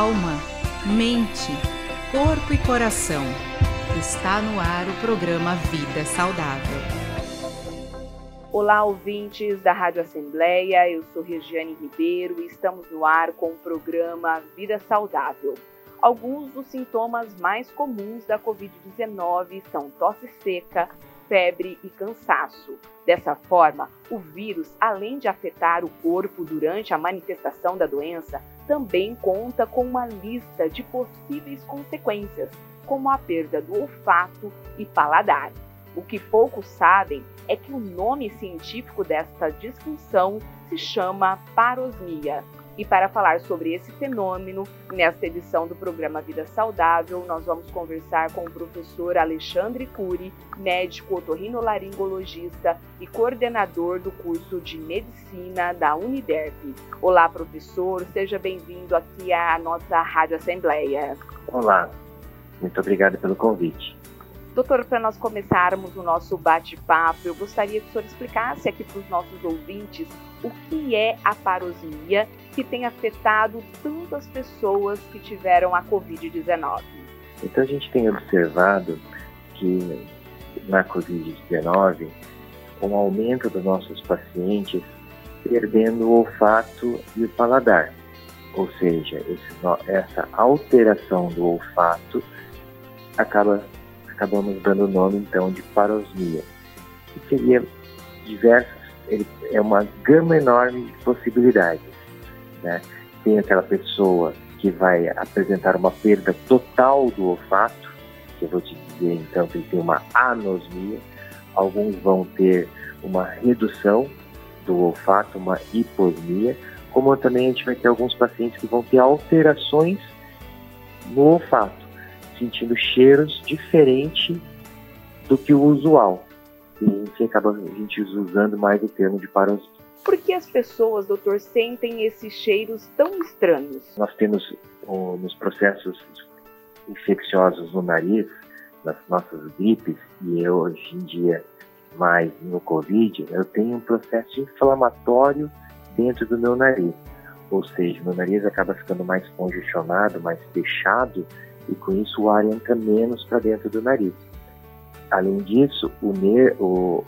alma, mente, corpo e coração. Está no ar o programa Vida Saudável. Olá, ouvintes da Rádio Assembleia, eu sou Regiane Ribeiro e estamos no ar com o programa Vida Saudável. Alguns dos sintomas mais comuns da Covid-19 são tosse seca, febre e cansaço. Dessa forma, o vírus, além de afetar o corpo durante a manifestação da doença, também conta com uma lista de possíveis consequências, como a perda do olfato e paladar. O que poucos sabem é que o nome científico desta disfunção se chama parosmia. E para falar sobre esse fenômeno, nesta edição do programa Vida Saudável, nós vamos conversar com o professor Alexandre Cury, médico otorrinolaringologista e coordenador do curso de Medicina da Uniderp. Olá, professor, seja bem-vindo aqui à nossa Rádio Assembleia. Olá, muito obrigado pelo convite. Doutor, para nós começarmos o nosso bate-papo, eu gostaria que o senhor explicasse aqui para os nossos ouvintes o que é a parosmia que tem afetado tantas pessoas que tiveram a Covid-19. Então a gente tem observado que na Covid-19 um aumento dos nossos pacientes perdendo o olfato e o paladar, ou seja, essa alteração do olfato acabamos dando o nome então de parosmia, que seria é uma gama enorme de possibilidades, né? Tem aquela pessoa que vai apresentar uma perda total do olfato, que eu vou te dizer então que ele tem uma anosmia. Alguns vão ter uma redução do olfato, uma hiposmia, como também a gente vai ter alguns pacientes que vão ter alterações no olfato, sentindo cheiros diferentes do que o usual. E acaba a gente usando mais o termo de parosmia. Por que as pessoas, doutor, sentem esses cheiros tão estranhos? Nós temos nos processos infecciosos no nariz, nas nossas gripes, e eu hoje em dia mais no Covid, eu tenho um processo inflamatório dentro do meu nariz. Ou seja, meu nariz acaba ficando mais congestionado, mais fechado, e com isso o ar entra menos para dentro do nariz. Além disso, o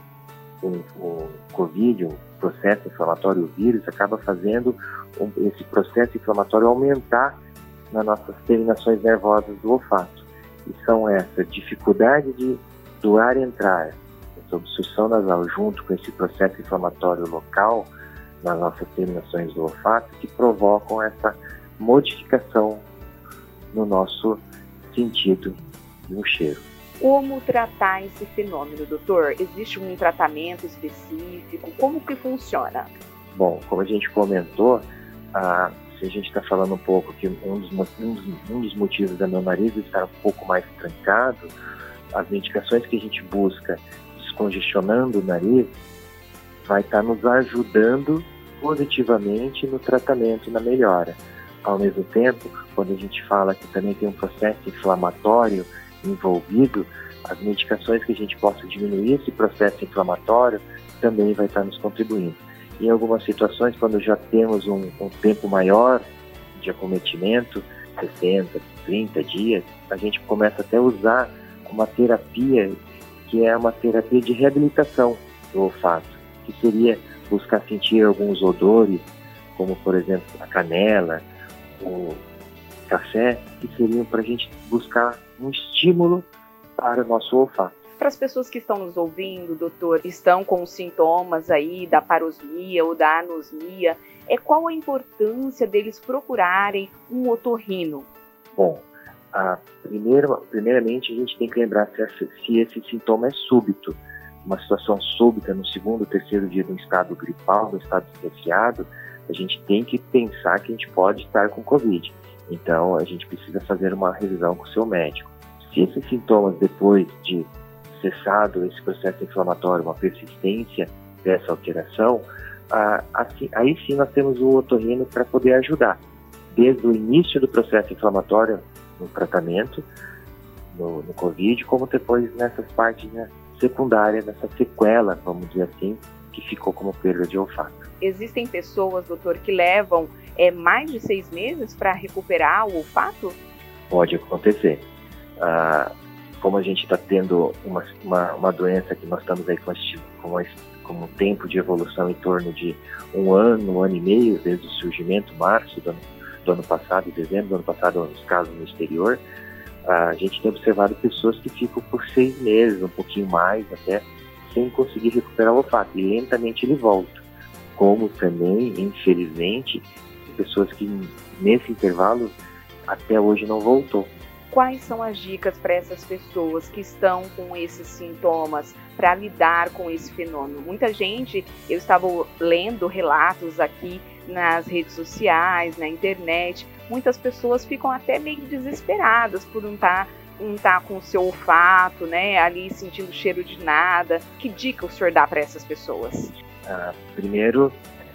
Covid, o processo inflamatório, o vírus, acaba fazendo esse processo inflamatório aumentar nas nossas terminações nervosas do olfato. E são essa dificuldade do ar entrar, essa obstrução nasal, junto com esse processo inflamatório local nas nossas terminações do olfato, que provocam essa modificação no nosso sentido de um cheiro. Como tratar esse fenômeno, doutor? Existe um tratamento específico? Como que funciona? Bom, como a gente comentou, se a gente está falando um pouco que um dos motivos da meu nariz estar um pouco mais trancado, as medicações que a gente busca descongestionando o nariz vai estar nos ajudando positivamente no tratamento e na melhora. Ao mesmo tempo, quando a gente fala que também tem um processo inflamatório envolvido, as medicações que a gente possa diminuir esse processo inflamatório também vai estar nos contribuindo. Em algumas situações, quando já temos um tempo maior de acometimento, 60, 30 dias, a gente começa até a usar uma terapia que é uma terapia de reabilitação do olfato, que seria buscar sentir alguns odores, como por exemplo a canela, o café, que seriam para a gente buscar um estímulo para o nosso olfato. Para as pessoas que estão nos ouvindo, doutor, estão com os sintomas aí da parosmia ou da anosmia, qual a importância deles procurarem um otorrino? Bom, primeiramente a gente tem que lembrar se esse sintoma é súbito, uma situação súbita no segundo, terceiro dia de um estado gripal, de um estado resfriado, a gente tem que pensar que a gente pode estar com Covid. Então, a gente precisa fazer uma revisão com o seu médico. Se esses sintomas, depois de cessado esse processo inflamatório, uma persistência dessa alteração, aí sim nós temos o otorrino para poder ajudar. Desde o início do processo inflamatório, no tratamento, no Covid, como depois nessas partes secundárias, nessa sequela, vamos dizer assim, que ficou como perda de olfato. Existem pessoas, doutor, que levam mais de 6 meses para recuperar o olfato? Pode acontecer. Como a gente está tendo uma doença que nós estamos aí com um tempo de evolução em torno de um ano e meio, desde o surgimento, março do ano passado, dezembro do ano passado, os casos no exterior, a gente tem observado pessoas que ficam por 6 meses, um pouquinho mais até, sem conseguir recuperar o olfato, e lentamente ele volta. Como também, infelizmente, pessoas que nesse intervalo até hoje não voltou. Quais são as dicas para essas pessoas que estão com esses sintomas para lidar com esse fenômeno? Muita gente, eu estava lendo relatos aqui nas redes sociais, na internet, muitas pessoas ficam até meio desesperadas por não estar com o seu olfato, né, ali sentindo cheiro de nada. Que dica o senhor dá para essas pessoas? Primeiro,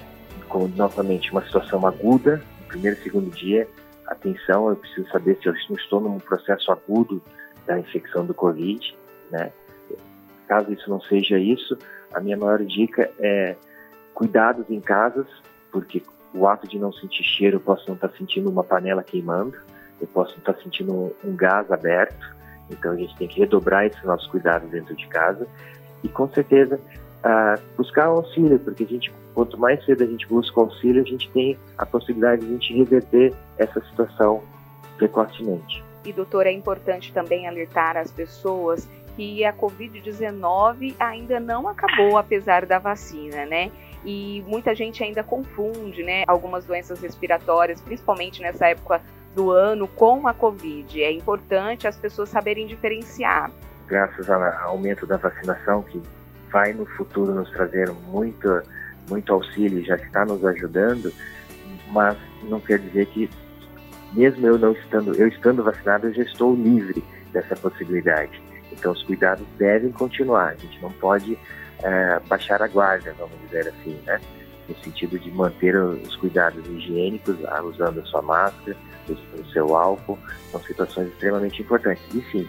novamente, uma situação aguda, no primeiro e segundo dia, atenção, eu preciso saber se eu estou num processo agudo da infecção do Covid, né? Caso isso não seja isso, a minha maior dica é cuidados em casas, porque o ato de não sentir cheiro, eu posso não estar sentindo uma panela queimando, eu posso não estar sentindo um gás aberto, então a gente tem que redobrar esses nossos cuidados dentro de casa e, com certeza, buscar auxílio, porque quanto mais cedo a gente busca auxílio, a gente tem a possibilidade de a gente reverter essa situação precocemente. E, doutor, é importante também alertar as pessoas que a Covid-19 ainda não acabou, apesar da vacina, né? E muita gente ainda confunde, né, algumas doenças respiratórias, principalmente nessa época do ano, com a Covid. É importante as pessoas saberem diferenciar. Graças ao aumento da vacinação, que vai no futuro nos trazer muito auxílio, já está nos ajudando, mas não quer dizer que, mesmo eu estando vacinado, eu já estou livre dessa possibilidade. Então os cuidados devem continuar, a gente não pode baixar a guarda, vamos dizer assim, né? No sentido de manter os cuidados higiênicos, usando a sua máscara, o seu álcool, são situações extremamente importantes. E sim,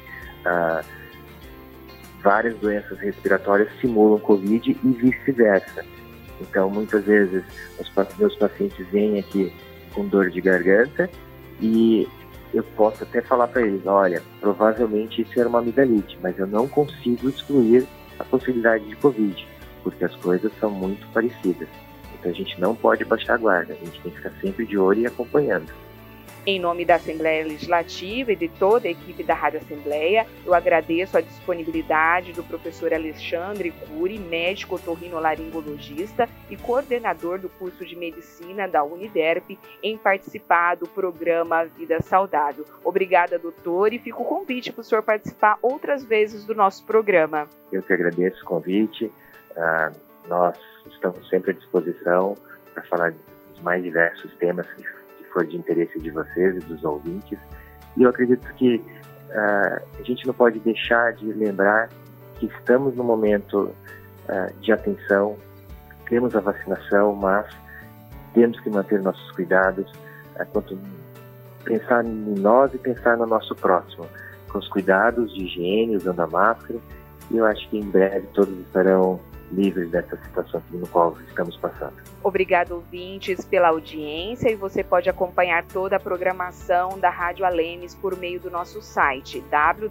várias doenças respiratórias simulam Covid e vice-versa. Então, muitas vezes, meus pacientes vêm aqui com dor de garganta e eu posso até falar para eles, olha, provavelmente isso era uma amidalite, mas eu não consigo excluir a possibilidade de Covid, porque as coisas são muito parecidas. Então, a gente não pode baixar a guarda, a gente tem que ficar sempre de olho e acompanhando. Em nome da Assembleia Legislativa e de toda a equipe da Rádio Assembleia, eu agradeço a disponibilidade do professor Alexandre Cury, médico otorrinolaringologista e coordenador do curso de Medicina da Uniderp, em participar do programa Vida Saudável. Obrigada, doutor, e fica o convite para o senhor participar outras vezes do nosso programa. Eu que agradeço o convite. Nós estamos sempre à disposição para falar dos mais diversos temas que for de interesse de vocês e dos ouvintes. E eu acredito que a gente não pode deixar de lembrar que estamos num momento de atenção, temos a vacinação, mas temos que manter nossos cuidados, pensar em nós e pensar no nosso próximo, com os cuidados de higiene, usando a máscara, e eu acho que em breve todos estarão livres dessa situação no qual estamos passando. Obrigado, ouvintes, pela audiência, e você pode acompanhar toda a programação da Rádio Alemes por meio do nosso site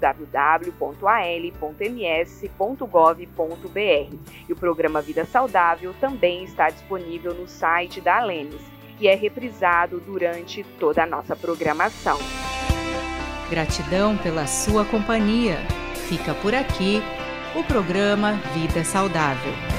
www.al.ms.gov.br. E o programa Vida Saudável também está disponível no site da Alemes e é reprisado durante toda a nossa programação. Gratidão pela sua companhia. Fica por aqui o programa Vida Saudável.